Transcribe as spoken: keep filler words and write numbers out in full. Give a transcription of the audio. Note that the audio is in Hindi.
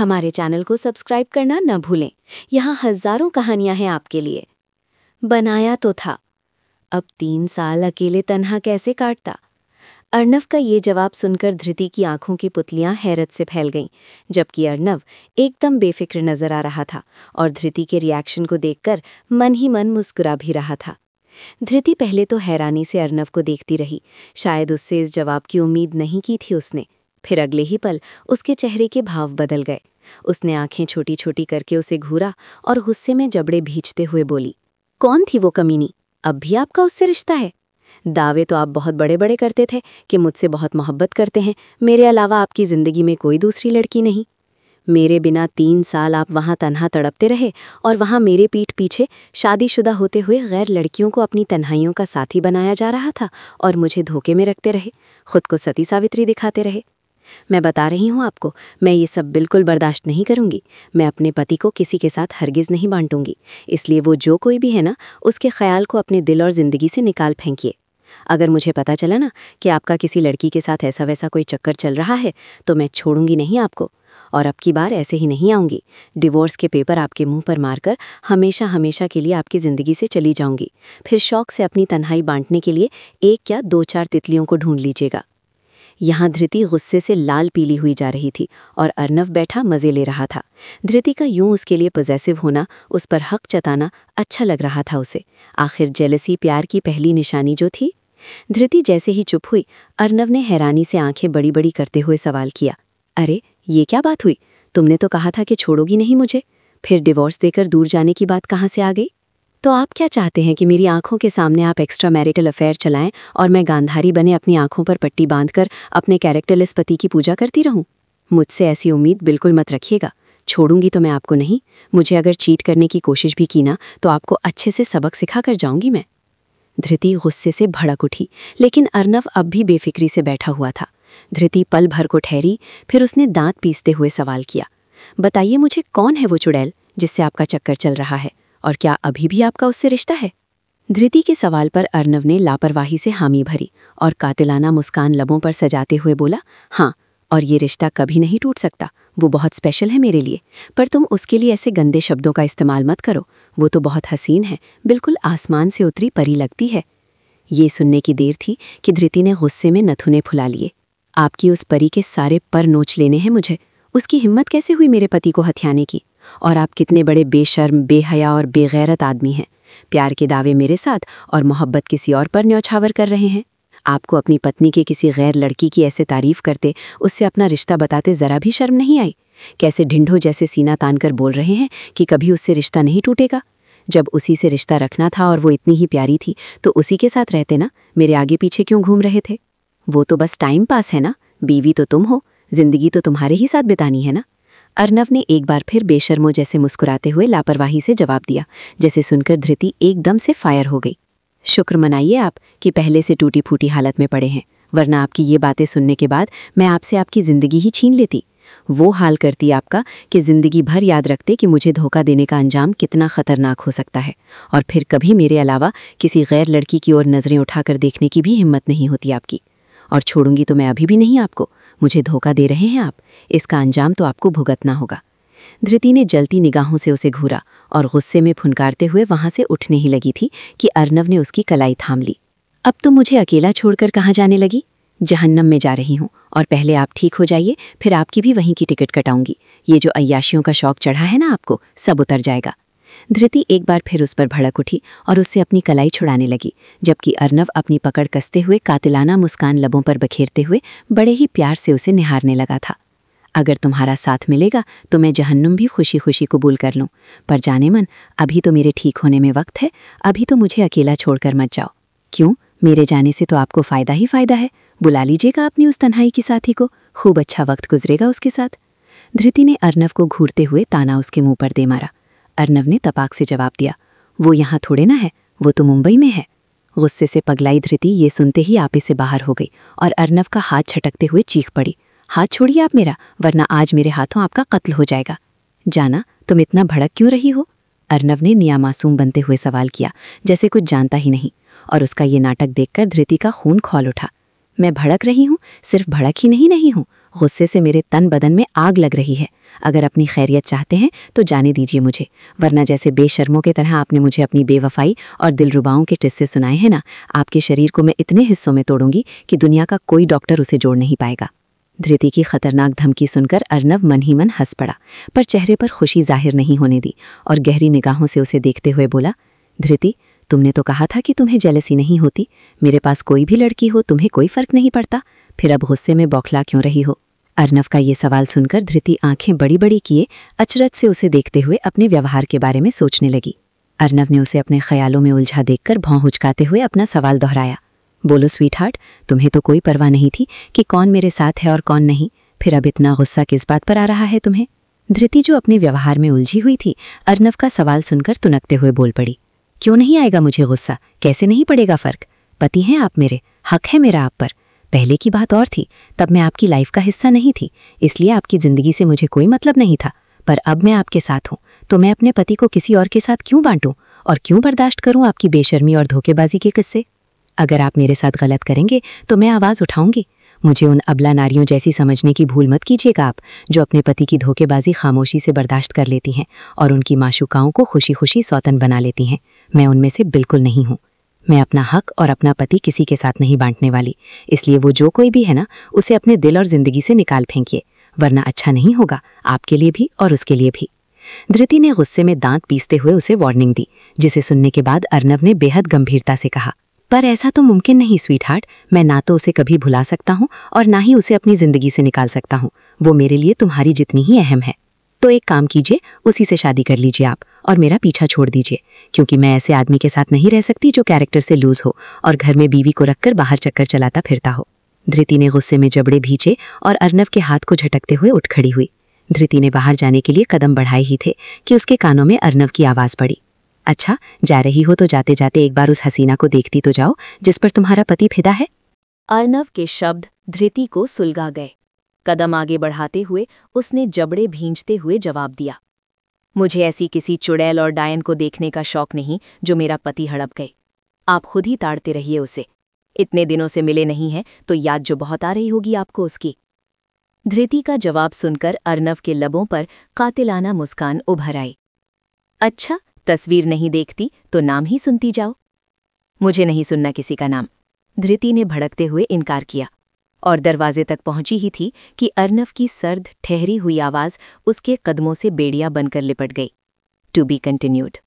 हमारे चैनल को सब्सक्राइब करना न भूलें। यहाँ हजारों कहानियां हैं आपके लिए। बनाया तो था, अब तीन साल अकेले तन्हा कैसे काटता। अर्नव का ये जवाब सुनकर धृति की आंखों की पुतलियां हैरत से फैल गईं, जबकि अर्नव एकदम बेफिक्र नजर आ रहा था और धृति के रिएक्शन को देखकर मन ही मन मुस्कुरा भी रहा था। धृति पहले तो हैरानी से अर्नव को देखती रही, शायद उससे इस जवाब की उम्मीद नहीं की थी उसने। फिर अगले ही पल उसके चेहरे के भाव बदल गए। उसने आंखें छोटी छोटी करके उसे घूरा और गुस्से में जबड़े भींचते हुए बोली, कौन थी वो कमीनी? अब भी आपका उससे रिश्ता है? दावे तो आप बहुत बड़े बड़े करते थे कि मुझसे बहुत मोहब्बत करते हैं, मेरे अलावा आपकी ज़िंदगी में कोई दूसरी लड़की नहीं। मेरे बिना तीन साल आप वहाँ तन्हा तड़पते रहे और वहाँ मेरे पीठ पीछे शादीशुदा होते हुए गैर लड़कियों को अपनी तन्हाइयों का साथी बनाया जा रहा था और मुझे धोखे में रखते रहे, खुद को सती सावित्री दिखाते रहे। मैं बता रही हूँ आपको, मैं ये सब बिल्कुल बर्दाश्त नहीं करूँगी। मैं अपने पति को किसी के साथ हरगिज़ नहीं बांटूंगी, इसलिए वो जो कोई भी है ना, उसके ख्याल को अपने दिल और ज़िंदगी से निकाल फेंकिए। अगर मुझे पता चला ना कि आपका किसी लड़की के साथ ऐसा वैसा कोई चक्कर चल रहा है तो मैं छोड़ूंगी नहीं आपको, और अब की बार ऐसे ही नहीं आऊँगी। डिवोर्स के पेपर आपके मुंह पर मारकर हमेशा हमेशा के लिए आपकी ज़िंदगी से चली जाऊँगी। फिर शौक से अपनी तन्हाई बांटने के लिए एक या दो चार तितलियों को ढूंढ लीजिएगा। यहाँ धृति गुस्से से लाल पीली हुई जा रही थी और अर्नव बैठा मज़े ले रहा था। धृति का यूं उसके लिए पॉजेसिव होना, उस पर हक जताना अच्छा लग रहा था उसे। आखिर जेलसी प्यार की पहली निशानी जो थी। धृति जैसे ही चुप हुई, अर्नव ने हैरानी से आंखें बड़ी बड़ी करते हुए सवाल किया, अरे ये क्या बात हुई? तुमने तो कहा था कि छोड़ोगी नहीं मुझे, फिर डिवोर्स देकर दूर जाने की बात कहाँ से आ गई? तो आप क्या चाहते हैं कि मेरी आंखों के सामने आप एक्स्ट्रा मैरिटल अफेयर चलाएं और मैं गांधारी बने अपनी आंखों पर पट्टी बांधकर अपने कैरेक्टरलेस पति की पूजा करती रहूं? मुझसे ऐसी उम्मीद बिल्कुल मत रखिएगा। छोड़ूंगी तो मैं आपको नहीं, मुझे अगर चीट करने की कोशिश भी की ना तो आपको अच्छे से सबक सिखा कर जाऊंगी मैं। धृति गुस्से से भड़क उठी, लेकिन अर्नव अब भी बेफिक्री से बैठा हुआ था। धृति पल भर को ठहरी, फिर उसने दांत पीसते हुए सवाल किया, बताइए मुझे, कौन है वो चुड़ैल जिससे आपका चक्कर चल रहा है, और क्या अभी भी आपका उससे रिश्ता है? धृति के सवाल पर अर्नव ने लापरवाही से हामी भरी और कातिलाना मुस्कान लबों पर सजाते हुए बोला, हाँ, और ये रिश्ता कभी नहीं टूट सकता। वो बहुत स्पेशल है मेरे लिए, पर तुम उसके लिए ऐसे गंदे शब्दों का इस्तेमाल मत करो। वो तो बहुत हसीन है, बिल्कुल आसमान से उतरी परी लगती है। ये सुनने की देर थी कि धृति ने गुस्से में नथुने फुला लिए। आपकी उस परी के सारे पर नोच लेने हैं मुझे। उसकी हिम्मत कैसे हुई मेरे पति को हथियाने की? और आप कितने बड़े बेशर्म, बेहया और बेगैरत आदमी हैं। प्यार के दावे मेरे साथ और मोहब्बत किसी और पर न्यौछावर कर रहे हैं। आपको अपनी पत्नी के किसी गैर लड़की की ऐसे तारीफ करते, उससे अपना रिश्ता बताते ज़रा भी शर्म नहीं आई? कैसे ढिंढो जैसे सीना तान कर बोल रहे हैं कि कभी उससे रिश्ता नहीं टूटेगा। जब उसी से रिश्ता रखना था और वो इतनी ही प्यारी थी तो उसी के साथ रहते ना, मेरे आगे पीछे क्यों घूम रहे थे? वो तो बस टाइम पास है ना, बीवी तो तुम हो, जिंदगी तो तुम्हारे ही साथ बितानी है ना। अर्नव ने एक बार फिर बेशर्मों जैसे मुस्कुराते हुए लापरवाही से जवाब दिया, जैसे सुनकर धृति एकदम से फायर हो गई। शुक्र मनाइए आप कि पहले से टूटी फूटी हालत में पड़े हैं, वरना आपकी ये बातें सुनने के बाद मैं आपसे आपकी ज़िंदगी ही छीन लेती। वो हाल करती आपका कि ज़िंदगी भर याद रखते कि मुझे धोखा देने का अंजाम कितना ख़तरनाक हो सकता है, और फिर कभी मेरे अलावा किसी गैर लड़की की ओर नज़रें उठाकर देखने की भी हिम्मत नहीं होती आपकी। और छोड़ूंगी तो मैं अभी भी नहीं आपको। मुझे धोखा दे रहे हैं आप, इसका अंजाम तो आपको भुगतना होगा। धृति ने जलती निगाहों से उसे घूरा और गुस्से में फुनकारते हुए वहां से उठने ही लगी थी कि अर्नव ने उसकी कलाई थाम ली। अब तो मुझे अकेला छोड़कर कहाँ जाने लगी? जहन्नम में जा रही हूँ, और पहले आप ठीक हो जाइए, फिर आपकी भी वहीं की टिकट कटाऊंगी। ये जो अय्याशियों का शौक चढ़ा है ना आपको, सब उतर जाएगा। धृति एक बार फिर उस पर भड़क उठी और उससे अपनी कलाई छुड़ाने लगी, जबकि अर्नव अपनी पकड़ कसते हुए कातिलाना मुस्कान लबों पर बखेरते हुए बड़े ही प्यार से उसे निहारने लगा था। अगर तुम्हारा साथ मिलेगा तो मैं जहन्नुम भी खुशी खुशी कबूल कर लूं, पर जाने मन, अभी तो मेरे ठीक होने में वक्त है। अभी तो मुझे अकेला छोड़कर मत जाओ। क्यों? मेरे जाने से तो आपको फ़ायदा ही फ़ायदा है। बुला लीजिएगा अपनी उस तन्हाई की साथी को, खूब अच्छा वक्त गुजरेगा उसके साथ। धृति ने अर्नव को घूरते हुए ताना उसके मुंह पर दे मारा। अर्नव ने तपाक से जवाब दिया, वो यहाँ थोड़े ना है, वो तो मुंबई में है। गुस्से से पगलाई धृति ये सुनते ही आपे से बाहर हो गई और अर्नव का हाथ झटकते हुए चीख पड़ी, हाथ छोड़िए आप मेरा, वरना आज मेरे हाथों आपका कत्ल हो जाएगा। जाना, तुम इतना भड़क क्यों रही हो? अर्नव ने नियामासूम बनते हुए सवाल किया, जैसे कुछ जानता ही नहीं, और उसका ये नाटक देखकर धृति का खून खौल उठा। मैं भड़क रही हूँ, सिर्फ भड़क ही नहीं नहीं हूँ, गुस्से से मेरे तन बदन में आग लग रही है। अगर अपनी खैरियत चाहते हैं तो जाने दीजिए मुझे, वरना जैसे बेशर्मों की तरह आपने मुझे अपनी बेवफाई और दिलरुबाओं के किस्से सुनाए हैं ना, आपके शरीर को मैं इतने हिस्सों में तोड़ूंगी कि दुनिया का कोई डॉक्टर उसे जोड़ नहीं पाएगा। धृति की खतरनाक धमकी सुनकर अर्नव मन ही मन हंस पड़ा, पर चेहरे पर खुशी जाहिर नहीं होने दी और गहरी निगाहों से उसे देखते हुए बोला, धृति, तुमने तो कहा था कि तुम्हें जेलसी नहीं होती। मेरे पास कोई भी लड़की हो तुम्हें कोई फर्क नहीं पड़ता, फिर अब गुस्से में बौखला क्यों रही हो? अर्नव का ये सवाल सुनकर धृति आंखें बड़ी बड़ी किए अचरज से उसे देखते हुए अपने व्यवहार के बारे में सोचने लगी। अर्नव ने उसे अपने ख्यालों में उलझा देखकर भौं हुचकाते हुए अपना सवाल दोहराया, बोलो स्वीटहार्ट, तुम्हें तो कोई परवाह नहीं थी कि कौन मेरे साथ है और कौन नहीं, फिर अब इतना गुस्सा किस बात पर आ रहा है तुम्हें? धृति जो अपने व्यवहार में उलझी हुई थी, अर्नव का सवाल सुनकर तुनकते हुए बोल पड़ी, क्यों नहीं आएगा मुझे गुस्सा, कैसे नहीं पड़ेगा फर्क? पति हैं आप मेरे, हक है मेरा आप पर। पहले की बात और थी, तब मैं आपकी लाइफ का हिस्सा नहीं थी, इसलिए आपकी जिंदगी से मुझे कोई मतलब नहीं था। पर अब मैं आपके साथ हूँ तो मैं अपने पति को किसी और के साथ क्यों बांटूं और क्यों बर्दाश्त करूं आपकी बेशर्मी और धोखेबाजी के किस्से? अगर आप मेरे साथ गलत करेंगे तो मैं आवाज़ उठाऊंगी। मुझे उन अबला नारियों जैसी समझने की भूल मत कीजिएगा आप, जो अपने पति की धोखेबाजी खामोशी से बर्दाश्त कर लेती हैं और उनकी माशूकाओं को खुशी खुशी सौतन बना लेती हैं। मैं उनमें से बिल्कुल नहीं हूँ। मैं अपना हक और अपना पति किसी के साथ नहीं बांटने वाली, इसलिए वो जो कोई भी है ना, उसे अपने दिल और जिंदगी से निकाल फेंकिए, वरना अच्छा नहीं होगा आपके लिए भी और उसके लिए भी। धृति ने गुस्से में दांत पीसते हुए उसे वार्निंग दी, जिसे सुनने के बाद अर्नव ने बेहद गंभीरता से कहा, पर ऐसा तो मुमकिन नहीं स्वीटहार्ट, मैं ना तो उसे कभी भुला सकता हूँ और ना ही उसे अपनी जिंदगी से निकाल सकता हूँ। वो मेरे लिए तुम्हारी जितनी ही अहम है। तो एक काम कीजिए, उसी से शादी कर लीजिए आप और मेरा पीछा छोड़ दीजिए, क्योंकि मैं ऐसे आदमी के साथ नहीं रह सकती जो कैरेक्टर से लूज हो और घर में बीवी को रखकर बाहर चक्कर चलाता फिरता हो। धृति ने गुस्से में जबड़े भींचे और अर्नव के हाथ को झटकते हुए उठ खड़ी हुई। धृति ने बाहर जाने के लिए कदम बढ़ाए ही थे कि उसके कानों में अर्नव की आवाज़ पड़ी, अच्छा जा रही हो तो जाते जाते एक बार उस हसीना को देखती तो जाओ जिस पर तुम्हारा पति फिदा है। अर्नव के शब्द धृति को सुलगा गए। कदम आगे बढ़ाते हुए उसने जबड़े भींचते हुए जवाब दिया, मुझे ऐसी किसी चुड़ैल और डायन को देखने का शौक नहीं जो मेरा पति हड़प गए। आप खुद ही ताड़ते रहिए उसे, इतने दिनों से मिले नहीं हैं तो याद जो बहुत आ रही होगी आपको उसकी। धृति का जवाब सुनकर अर्नव के लबों पर कातिलाना मुस्कान उभर आई। अच्छा, तस्वीर नहीं देखती तो नाम ही सुनती जाओ। मुझे नहीं सुनना किसी का नाम, धृति ने भड़कते हुए इनकार किया और दरवाजे तक पहुंची ही थी कि अर्नव की सर्द ठहरी हुई आवाज़ उसके कदमों से बेड़िया बनकर लिपट गई। To be continued.